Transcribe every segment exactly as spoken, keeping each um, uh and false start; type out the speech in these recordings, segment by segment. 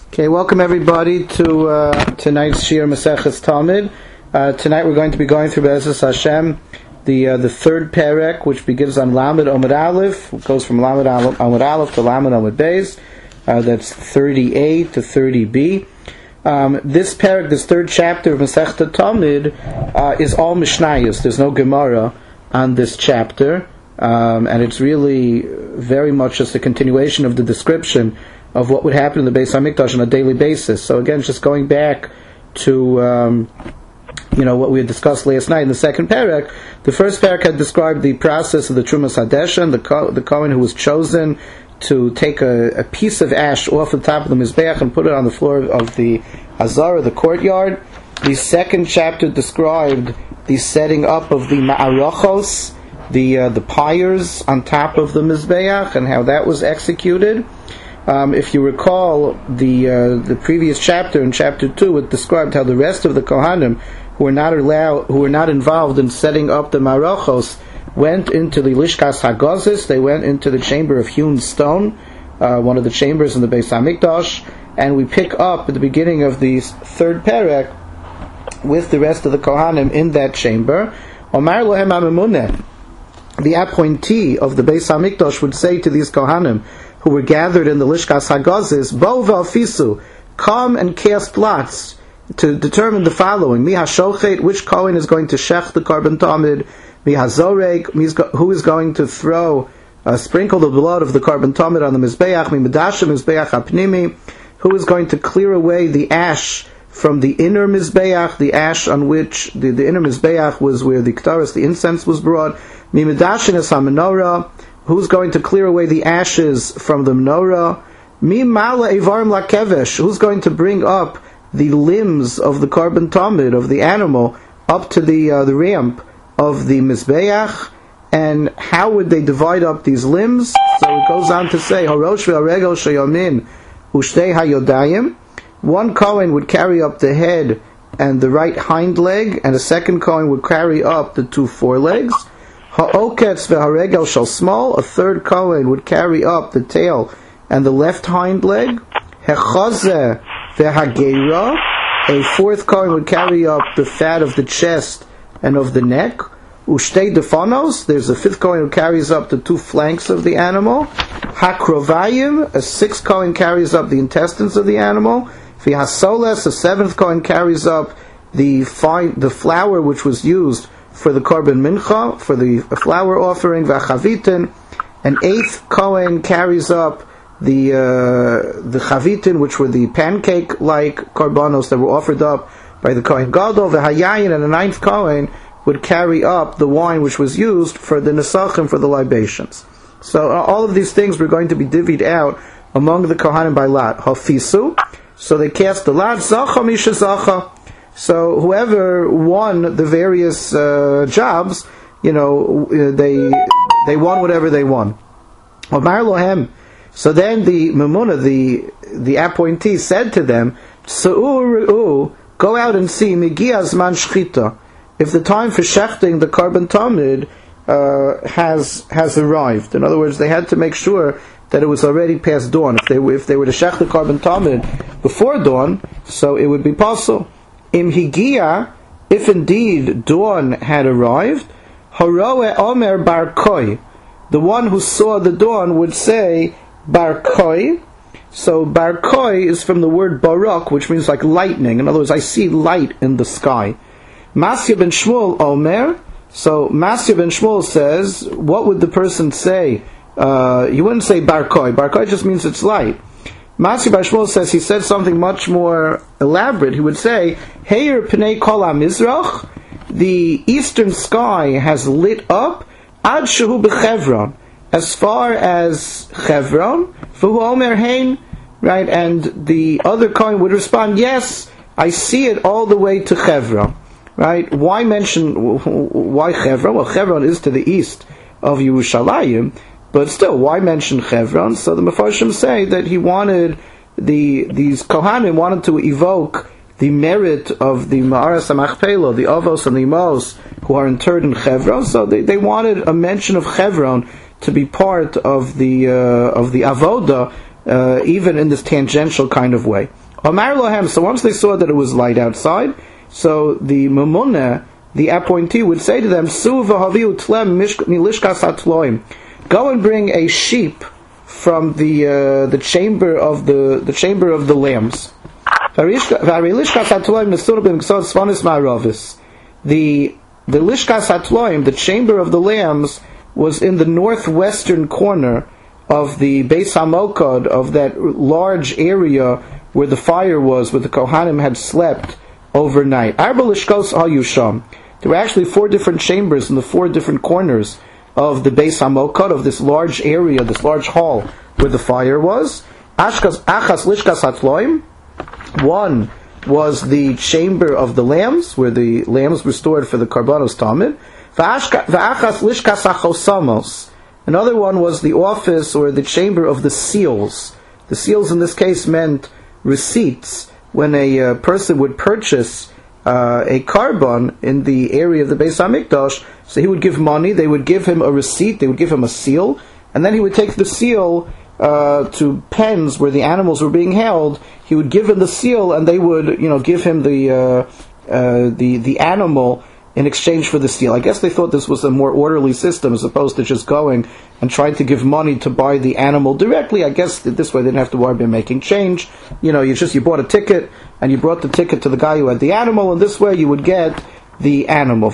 Okay, welcome everybody to uh, tonight's Shir Maseches Talmud. Uh, tonight we're going to be going through Be'ezus Hashem, the uh, the third perek, which begins on Lamed Omid Aleph, it goes from Lamed Omid Aleph to Lamed Omid Beis. Uh, that's thirty-eight to thirty b. Um, this perek, this third chapter of Masechet Talmud, uh, is all Mishnayos. There's no Gemara on this chapter, um, and it's really very much just a continuation of the description of what would happen in the Beis HaMikdash on a daily basis. So again, just going back to um, you know what we had discussed last night in the second perek. The first perek had described the process of the Trumas Hadeshen, the Ko- the Kohen who was chosen to take a, a piece of ash off the top of the Mizbeach and put it on the floor of the Hazara, the courtyard. The second chapter described the setting up of the Ma'arachos, the uh, the pyres on top of the Mizbeach, and how that was executed. Um, if you recall, the uh, the previous chapter, in chapter two, it described how the rest of the Kohanim, who were not allowed, who were not involved in setting up the Marachos, went into the Lishkas Hagozis. They went into the chamber of hewn stone, uh, one of the chambers in the Beis Hamikdash, and we pick up at the beginning of the third perek with the rest of the Kohanim in that chamber. Omar Lohem HaMemuneh, the appointee of the Beis Hamikdash, would say to these Kohanim who were gathered in the Lishkas Hagozis, Bo v'afisu, come and cast lots to determine the following: Mi hashochet, which Kohen is going to shech the Korban Tamid; Mi hazorek, who is going to throw, uh, sprinkle the blood of the Korban Tamid on the Mizbeach; Mi medashem Mizbeach hapnimi, who is going to clear away the ash from the inner Mizbeach, the ash on which the, the inner Mizbeach was where the Ktaris, the incense, was brought; Mi medashem es ha-menorah, who's going to clear away the ashes from the menorah; Mi mala evarim lakevesh, who's going to bring up the limbs of the Korban Tamid, of the animal, up to the uh, the ramp of the Mizbeach. And how would they divide up these limbs? So it goes on to say, Harosh ve'aregel sheyamin ushtei hayodayim. One Kohen would carry up the head and the right hind leg, and a second Kohen would carry up the two forelegs. Ha'oketz ve'haregel shel small, a third Kohen would carry up the tail and the left hind leg. Hechazeh ve'hageira, a fourth Kohen would carry up the fat of the chest and of the neck. Ushtei defanos, there's a fifth Kohen who carries up the two flanks of the animal. Hakrovayim, a sixth Kohen carries up the intestines of the animal. V'hasoles, a seventh Kohen carries up the fine, the flour which was used for the Korban Mincha, for the flour offering. V'chavitin, an eighth Kohen carries up the uh, the chavitin, which were the pancake-like korbanos that were offered up by the Kohen Gadol. V'hayayin, and a ninth Kohen would carry up the wine which was used for the nesachim, for the libations. So uh, all of these things were going to be divvied out among the Kohanim by lot. Hafisu, so they cast the lot. Zacha misha zacha. So whoever won the various uh, jobs, you know, they they won whatever they won. Omar lohem. So then the Memuna, the the appointee, said to them, "Sa'u, go out and see Migiaz man shchita, if the time for shechting the Korban Tamid uh, has has arrived." In other words, they had to make sure that it was already past dawn. If they were, if they were to shech the Korban Tamid before dawn, so it would be possible. Im higia, if indeed dawn had arrived, haroe omer bar koi, the one who saw the dawn would say bar koi. So bar koi is from the word barak, which means like lightning. In other words, I see light in the sky. Masya ben Shmuel omer. So Masya ben Shmuel says, what would the person say? Uh, you wouldn't say bar koi. Bar koi just means it's light. Masya ben Shmuel says, he said something much more elaborate. He would say, Heir pnei kol ha-mizrach, the eastern sky has lit up, ad shehu b'chevron, as far as Chevron, v'hu omer hein, right? And the other Kohen would respond, yes, I see it all the way to Chevron, right? Why mention, why Chevron? Well, Chevron is to the east of Yerushalayim, but still, why mention Chevron? So the Mefarshim say that he wanted, the these Kohanim wanted to evoke the merit of the Ma'aras HaMachpelah, the Avos and the Imos, who are interred in Chevron. So they, they wanted a mention of Chevron to be part of the uh, of the avoda uh, even in this tangential kind of way. Amar Lohem, so once they saw that it was light outside, so the Mamunah, the appointee, would say to them, Su v'haviu tlem milishkas hatloim. Go and bring a sheep from the uh, the chamber of the the chamber of the lambs. The the lishkas hatloim, the chamber of the lambs, was in the northwestern corner of the Beis Hamokad, of that large area where the fire was, where the Kohanim had slept overnight. Arba lishkos hayusham. There were actually four different chambers in the four different corners of the Beis Hamokad, of this large area, this large hall where the fire was. Ashkas achas lishkas hatloim. One was the chamber of the lambs, where the lambs were stored for the Karbanos Tamid. V'achas lishkas achosamos. Another one was the office or the chamber of the seals. The seals in this case meant receipts. When a uh, person would purchase uh, a carbon in the area of the Beis HaMikdash, so he would give money, they would give him a receipt, they would give him a seal, and then he would take the seal uh, to pens where the animals were being held. He would give him the seal, and they would, you know, give him the uh, uh, the the animal in exchange for the seal. I guess they thought this was a more orderly system as opposed to just going and trying to give money to buy the animal directly. I guess this way they didn't have to worry about making change. You know, you just you bought a ticket and you brought the ticket to the guy who had the animal, and this way you would get the animal.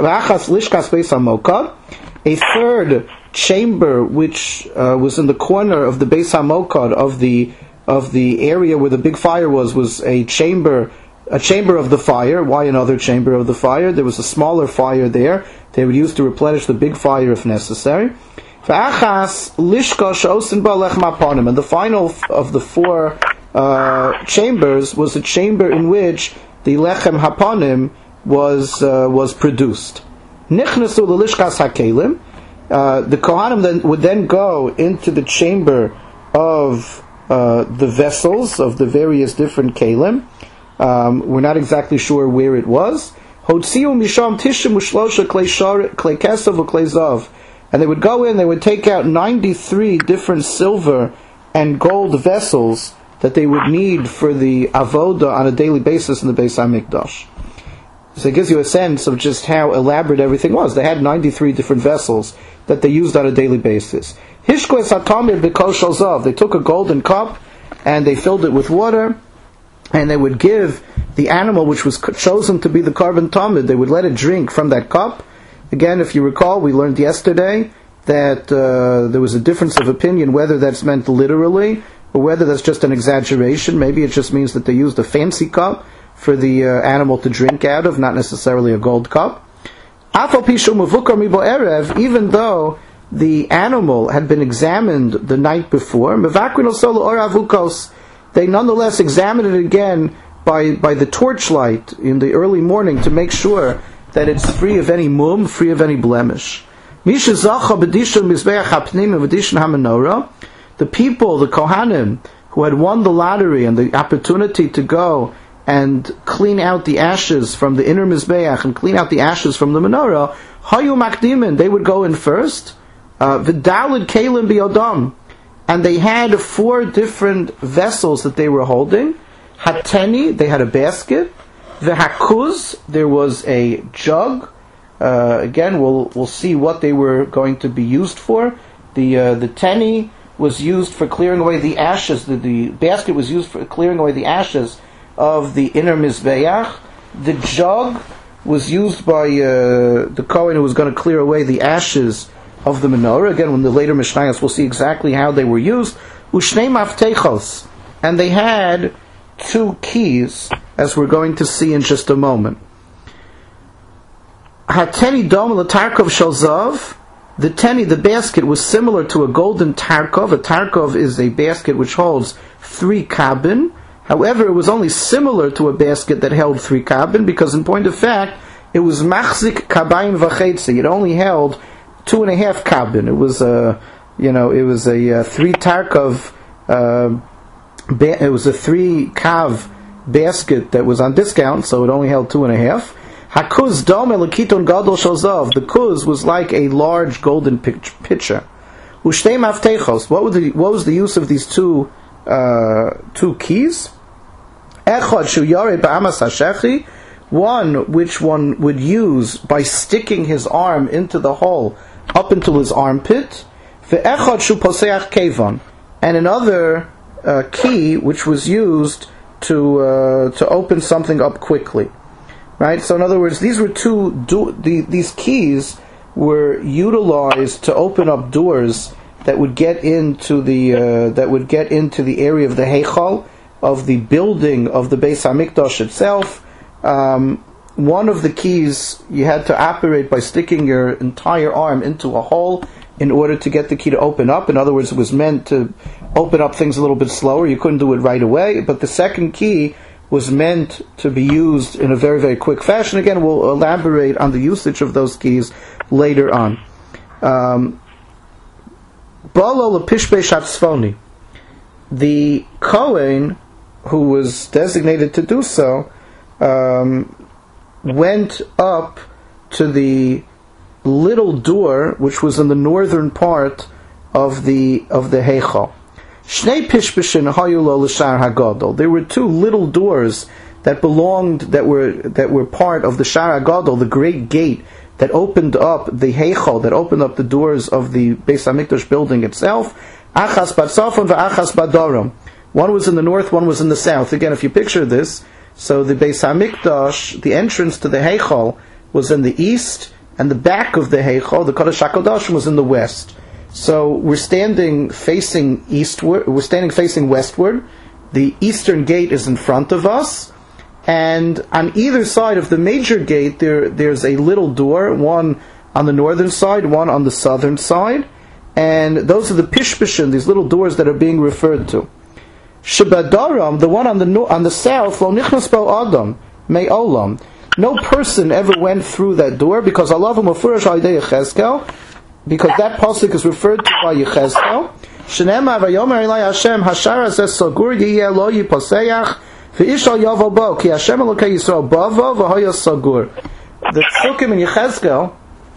A third chamber, which uh, was in the corner of the Beis HaMokad, of the of the area where the big fire was, was a chamber. A chamber of the fire. Why another chamber of the fire? There was a smaller fire there. They would use to replenish the big fire if necessary. And the final of the four uh, chambers was a chamber in which the lechem hapanim was uh, was produced. Nichnasu l'lishkas hakelim. Uh, the Kohanim then would then go into the chamber of uh, the vessels of the various different kelim. Um, we're not exactly sure where it was. And they would go in, they would take out ninety-three different silver and gold vessels that they would need for the avoda on a daily basis in the Beis HaMikdash. So it gives you a sense of just how elaborate everything was. They had ninety-three different vessels that they used on a daily basis. They took a golden cup and they filled it with water, and they would give the animal which was chosen to be the carbon tamid, they would let it drink from that cup. Again, if you recall, we learned yesterday that uh, there was a difference of opinion whether that's meant literally or whether that's just an exaggeration. Maybe it just means that they used a fancy cup for the uh, animal to drink out of, not necessarily a gold cup. Even though the animal had been examined the night before, they nonetheless examined it again by, by the torchlight in the early morning to make sure that it's free of any mum, free of any blemish. The people, the Kohanim, who had won the lottery and the opportunity to go and clean out the ashes from the inner Mizbeach and clean out the ashes from the menorah, Hayu Makdimin, they would go in first, V'dalid Kalim Biyodam, and they had four different vessels that they were holding. Hateni, they had a basket. V'hakuz, there was a jug. Uh, again, we'll we'll see what they were going to be used for. The uh, the teni was used for clearing away the ashes. The, the basket was used for clearing away the ashes of the inner mizbeach. The jug was used by uh, the Kohen who was going to clear away the ashes of the menorah. Again, when the later Mishnayos, we'll see exactly how they were used. Ushnei maftechos, and they had two keys, as we're going to see in just a moment. Hateni dom l'tarkov shalzav. The teni, the basket, was similar to a golden tarkov. A tarkov is a basket which holds three kabin. However, it was only similar to a basket that held three kabin, because in point of fact, it was machzik kabayim v'chetzi. It only held two and a half kabin. It was a, you know, it was a, a three tarkov. Uh, ba- it was a three kav basket that was on discount, so it only held two and a half. Hakuz dom elikiton gadol shalzav. The kuz was like a large golden pitcher. Ushtei maftechos. What was the what was the use of these two uh, two keys. Echad shu yarei ba'amas hashechi, one which one would use by sticking his arm into the hole up into his armpit. Ve'echad shu poseach kevan, and another uh, key which was used to uh, to open something up quickly. Right. So in other words, these were two. Do, the, these keys were utilized to open up doors that would get into the uh, that would get into the area of the Heichal, of the building of the Beis Hamikdash itself. Um, one of the keys you had to operate by sticking your entire arm into a hole in order to get the key to open up. In other words, it was meant to open up things a little bit slower. You couldn't do it right away. But the second key was meant to be used in a very, very quick fashion. Again, we'll elaborate on the usage of those keys later on. Um, Balo lepishbe shatzfoni. The Kohen, who was designated to do so, um, went up to the little door which was in the northern part of the of the Heichal. Shnei pishbishin hayu lo l'shar hagadol. There were two little doors that belonged, that were that were part of the Shar Hagadol, the great gate that opened up the Heichal, that opened up the doors of the Beis Hamikdash building itself. Achas batzafon v'achas badarom. One was in the north, one was in the south. Again, if you picture this, so the Beis Hamikdash, the entrance to the Heichal was in the east, and the back of the Heichal, the Kodesh HaKodashim, was in the west. So we're standing facing eastward, we're standing facing westward. The eastern gate is in front of us, and on either side of the major gate there there's a little door, one on the northern side, one on the southern side, and those are the pishpishim, these little doors that are being referred to. Shebadaram, the one on the no, on the south, lo nichnas bo adam me olam. No person ever went through that door, because Allah mufurash al yedei Yechezkel, because that pasuk is referred to by Yechezkel. Shenema vayomer elai Hashem hashar hazeh sagur yiyeh lo yiposeach v'ish al yavo bo ki Hashem Elokei Yisrael bavo v'hoya sagur. The Psukim in Yechezkel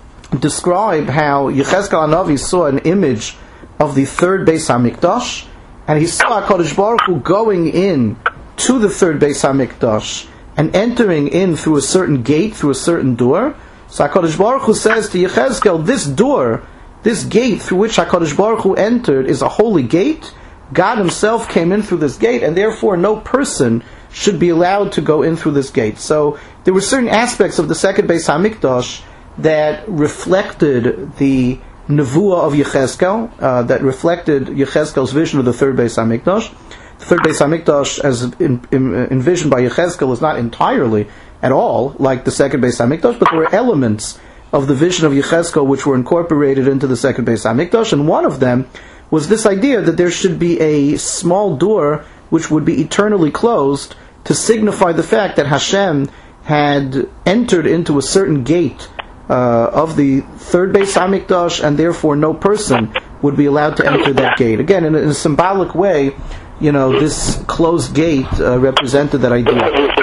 describe how Yechezkel Hanavi saw an image of the third Beis Hamikdash, and he saw HaKadosh Baruch Hu going in to the third Beis Hamikdash and entering in through a certain gate, through a certain door. So HaKadosh Baruch Hu says to Yechezkel, this door, this gate through which HaKadosh Baruch Hu entered is a holy gate. God Himself came in through this gate, and therefore no person should be allowed to go in through this gate. So there were certain aspects of the second Beis Hamikdash that reflected the Nevuah of Yechezkel, uh, that reflected Yechezkel's vision of the third Beis Hamikdash. The third Beis Hamikdash, as in, in, envisioned by Yechezkel, is not entirely at all like the second Beis Hamikdash, but there were elements of the vision of Yechezkel which were incorporated into the second Beis Hamikdash, and one of them was this idea that there should be a small door which would be eternally closed to signify the fact that Hashem had entered into a certain gate uh, of the third Beis Hamikdash, and therefore no person would be allowed to enter that gate. Again, in a, in a symbolic way, you know, this closed gate uh, represented that idea.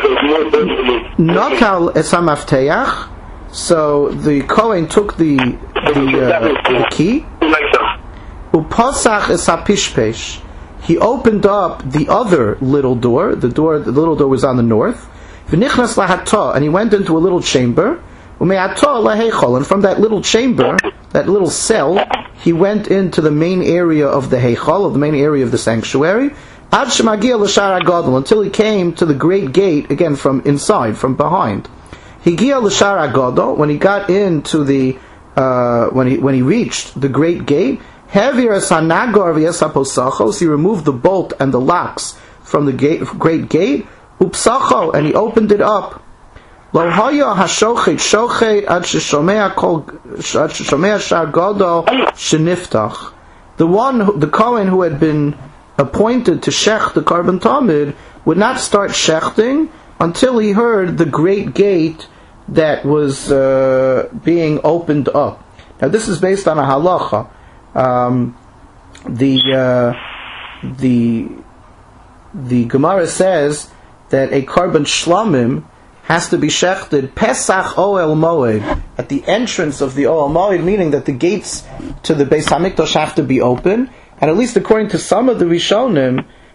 Nakal es hamafteach. So the Kohen took the the, uh, the key. Upasach es hapishpesh. He opened up the other little door. The door, the little door was on the north. V'nichnas lahatah, and he went into a little chamber. Umehatah laheichol, and from that little chamber, that little cell, he went into the main area of the heichal, of the main area of the sanctuary. Ad shemagia l'shar hagadol, until he came to the great gate, again from inside, from behind. Higia l'shar hagadol, when he got into the, uh, when he when he reached the great gate, Hevier sanagor v'yesaposachos, he removed the bolt and the locks from the gate, great gate. Upsacho, and he opened it up. Lo haya hashochet shochet ad sheshomea kol ad sheshomea shar gadol sheniftach. The one, the Kohen who had been appointed to shech the Karban Tamid, would not start shechting until he heard the great gate that was uh, being opened up. Now this is based on a halacha. Um, the uh, the the Gemara says that a Karban Shlamim has to be shechted Pesach Oel Moed, at the entrance of the Oel Moed, meaning that the gates to the Beis Hamikdash have to be open. And at least according to some of the Rishonim,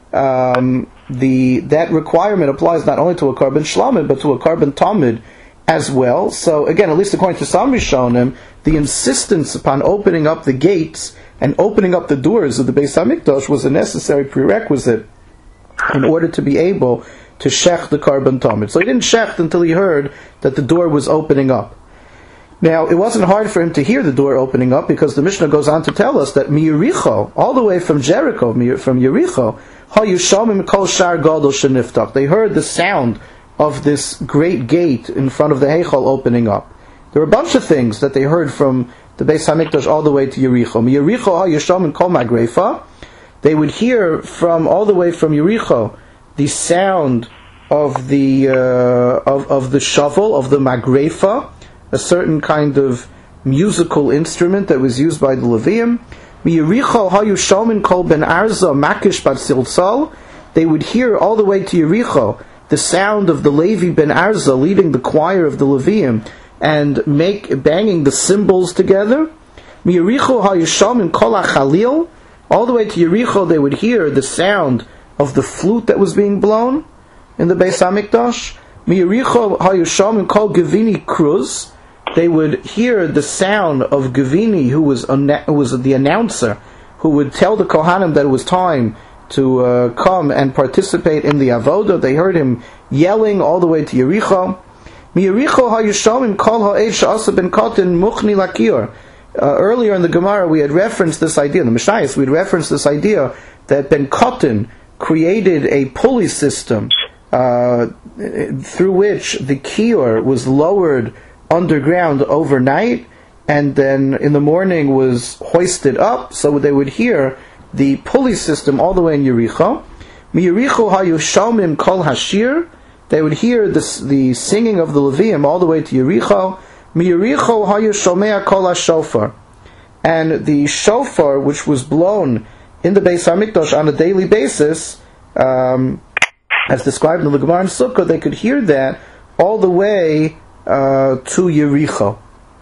um, the that requirement applies not only to a carbon shlamid but to a carbon tamid as well. So again, at least according to some Rishonim, the insistence upon opening up the gates and opening up the doors of the Beis Hamikdash was a necessary prerequisite in order to be able to shech the carbon tamid. So he didn't shech until he heard that the door was opening up. Now, it wasn't hard for him to hear the door opening up, because the Mishnah goes on to tell us that Miyericho, all the way from Jericho, from Yericho, Hayushamim kol shar gadol sheniftach. They heard the sound of this great gate in front of the Heichal opening up. There were a bunch of things that they heard from the Beis Hamikdash all the way to Yericho. Miyericho Hayushamim kol magrefa. They would hear from all the way from Yericho the sound of the uh, of of the shovel, of the magrefa, a certain kind of musical instrument that was used by the Levium. Miyericho Hayushalmin kol ben Arza makish bat silsal. They would hear all the way to Yericho the sound of the Levi ben Arza leading the choir of the Levium and make banging the cymbals together. Miyericho Hayushalmin kol achalil. All the way to Yericho, they would hear the sound of the flute that was being blown in the Beis Hamikdash. Miyericho Hayushalmin kol Gevini Cruz. They would hear the sound of Gevini, who was who was the announcer, who would tell the Kohanim that it was time to uh, come and participate in the Avodah. They heard him yelling all the way to Yericho. Miyericho Hayushalmin kol ha'ed she'asa ben Katan muchni lakir. Earlier in the Gemara, we had referenced this idea. In the Mishnayos, we had referenced this idea that Ben Katan created a pulley system uh, through which the kior was lowered underground overnight, and then in the morning was hoisted up, so they would hear the pulley system all the way in Yericho. Miyericho hayushalmim kol hashir. They would hear the, the singing of the Levium all the way to Yericho. Miyericho hayushomea kol hashofar. And the shofar, which was blown in the Beis Hamikdash on a daily basis, um, as described in the Gemara and Sukkah, they could hear that all the way uh, to Yericho.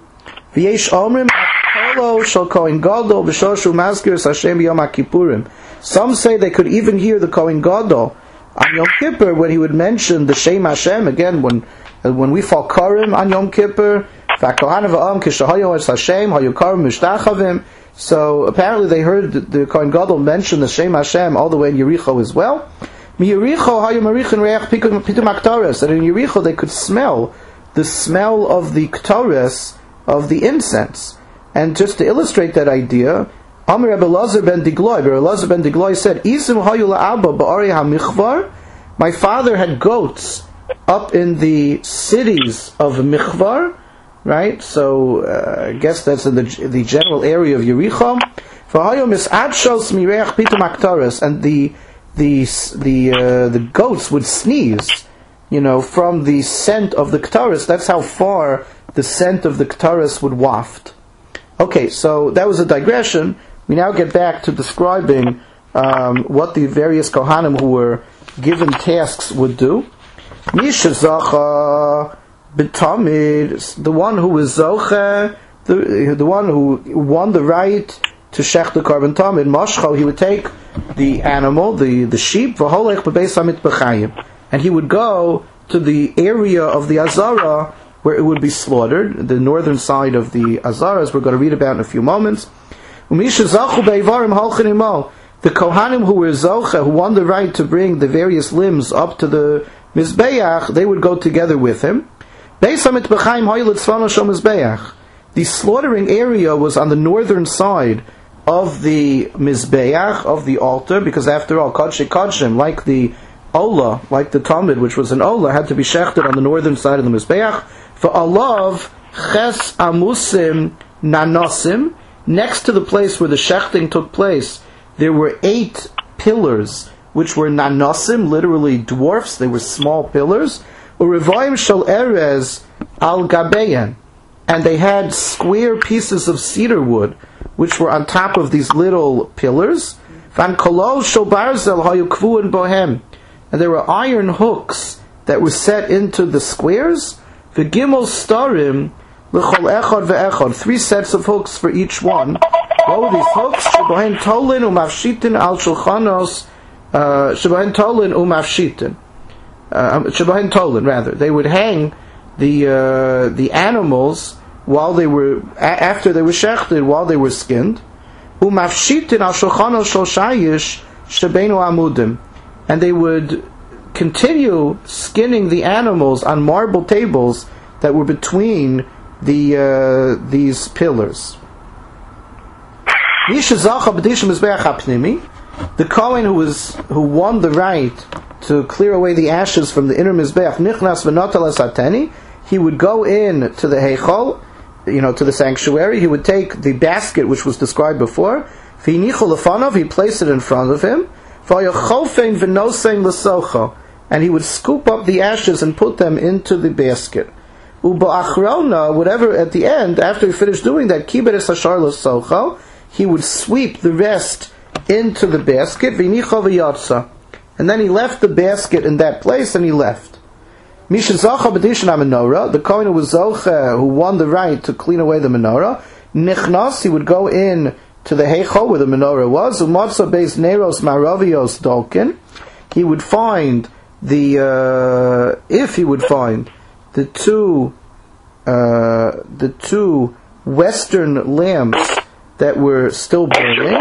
V'yesh omrim akolo shel kohen gadol b'shoshu mazkiras Hashem b'yom HaKippurim. Some say they could even hear the Kohen Gadol on Yom Kippur when he would mention the Shem Hashem. Again, when when we fall Karim on Yom Kippur, v'akohanim v'am kishahayo es Hashem hayukarim mishtachavim. So apparently they heard the, the Kohen Gadol mention the Shem Hashem all the way in Yericho as well. Miyericho hayu marichin reach pitum aktares. And in Yericho they could smell the smell of the ktores, of the incense. And just to illustrate that idea, Amir Rebbe Elazar ben Digloi, Rebbe Elazar ben Digloi said, Isim hayu la'abba ba'ari ha'michvar. My father had goats up in the cities of Michvar, right? So uh, I guess that's in the the general area of Yericho. And the the the uh, the goats would sneeze, you know, from the scent of the Ktaris. That's how far the scent of the Ktaris would waft. Okay, so that was a digression. We now get back to describing um, what the various Kohanim who were given tasks would do. Mishazacha b'tamid, the one who was zocha, the the one who won the right to shech the carbon tamid, mashcho, he would take the animal, the, the sheep, v'holech b'beis hamikbachayim, and he would go to the area of the Azara where it would be slaughtered, the northern side of the Azara, as we're going to read about in a few moments. Umishazachu be'ivarim holchin imo, the Kohanim who were zocha, who won the right to bring the various limbs up to the Mizbeach, they would go together with him. The slaughtering area was on the northern side of the Mizbeach, of the altar, because after all, Kodshe Kodshim, like the Ola, like the Talmud, which was an Ola, had to be shechted on the northern side of the Mizbeach. For Alav, Ches Amusim Nanosim, next to the place where the shechting took place, there were eight pillars, which were nanosim, literally dwarfs. They were small pillars. Urivayim shel erez al gabeyan, and they had square pieces of cedar wood, which were on top of these little pillars. Van kolol shel barzel hayukvuin bohem, and there were iron hooks that were set into the squares. V'gimel starim l'chol echad ve'echad, three sets of hooks for each one. What were these hooks? Shebohen tolin umavshitin al shulchanos Shebahen Tolin Umafshitin. Shebahen Tolin, rather. They would hang the uh, the animals while they were a- after they were shechted, while they were skinned. Umafshitin al shulchan al shoshayish shebeinu amudim, and they would continue skinning the animals on marble tables that were between the uh, these pillars. The Kohen who was who won the right to clear away the ashes from the inner mizbeach, nichnas v'notal asateni, he would go in to the heichal, you know, to the sanctuary. He would take the basket which was described before. V'inichol lefanov, he placed it in front of him. V'yachofein v'nosein l'socho, and he would scoop up the ashes and put them into the basket. Uba'achrona, whatever at the end, after he finished doing that, kiberes hashar l'socho, he would sweep the rest into the basket, v'inicho v'yotza, and then he left the basket in that place and he left. Misha zocha b'dishan ha-menorah, the Kohen who was zocha, who won the right to clean away the menorah, nichnas, he would go in to the heichal where the menorah was, u'motza beis neros maravios dolkin, he would find the, uh, if he would find the two, uh, the two western lamps that were still burning,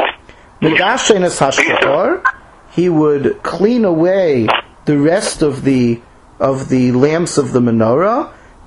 he would clean away the rest of the of the lamps of the menorah,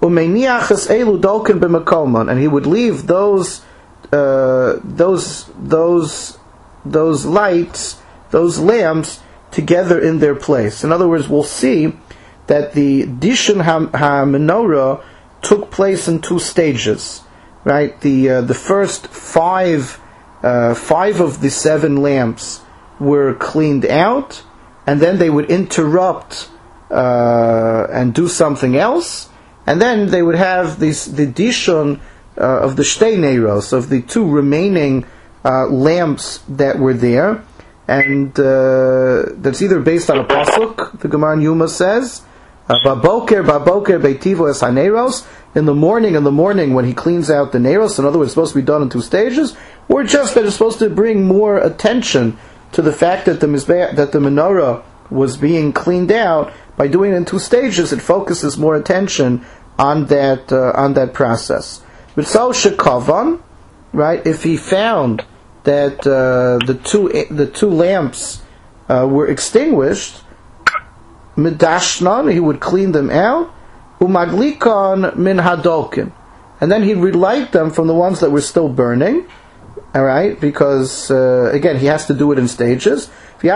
and he would leave those uh, those those those lights, those lamps, together in their place. In other words, we'll see that the Dishan ha-menorah took place in two stages. Right, the uh, the first five uh, five of the seven lamps were cleaned out, and then they would interrupt uh, and do something else, and then they would have this the dishon uh, of the shtei neiros, of the two remaining uh, lamps that were there, and uh, that's either based on a pasuk. The Gemara in Yuma says, "Baboker, baboker, beitivo es haneros." In the morning, in the morning, when he cleans out the neiros, in other words, it's supposed to be done in two stages, or just that it's supposed to bring more attention to the fact that the mizbeach, that the menorah was being cleaned out by doing it in two stages. It focuses more attention on that uh, on that process. But so shekavan, right? If he found that uh, the two the two lamps uh, were extinguished, midashnan, he would clean them out. Umadlikon min hadolkin, and then he'd relight them from the ones that were still burning. All right, because uh, again he has to do it in stages.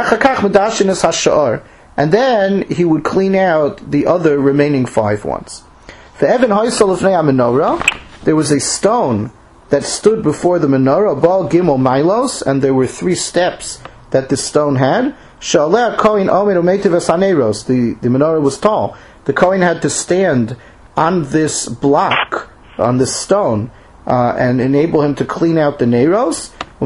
And then he would clean out the other remaining five ones. There was a stone that stood before the menorah, Baal Gimel Milos, and there were three steps that the stone had. The, the menorah was tall. The Kohen had to stand on this block, on this stone, uh, and enable him to clean out the neiros.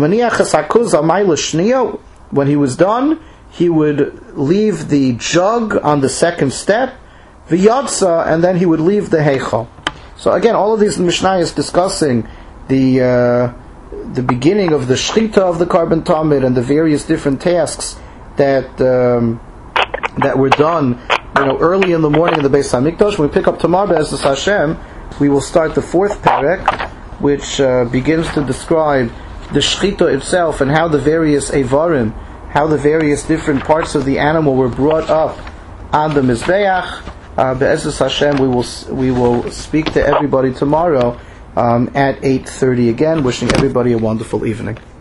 When he was done, he would leave the jug on the second step, v'yotza, and then he would leave the heichal. So again, all of these Mishnah is discussing the uh, the beginning of the shchita of the carbon tamid and the various different tasks that um, that were done, you know, early in the morning in the Beis Hamikdash. When we pick up tomorrow, Be'ezus Hashem, we will start the fourth perek, which uh, begins to describe the shchita itself and how the various evarim, how the various different parts of the animal were brought up on the mizbeach. Uh, Be'ezus Hashem, we will we will speak to everybody tomorrow um, at eight thirty again. Wishing everybody a wonderful evening.